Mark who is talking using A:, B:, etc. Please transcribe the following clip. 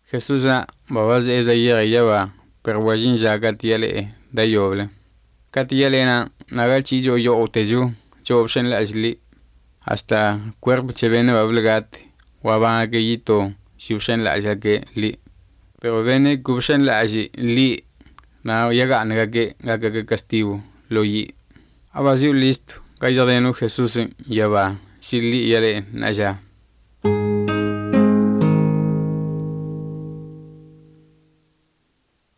A: Jesús babas eza yaba perwajin jaga tiale da yoble. Katiale nagal chijo yo oteju jo option la ajli hasta cuerpo chevene bablegat waba que yito si option la ajake li. Pero vene option la aji li na yaga que castigo lo yi. Abasiu listo. Kaya denu Jesús yaba si li yale na ya.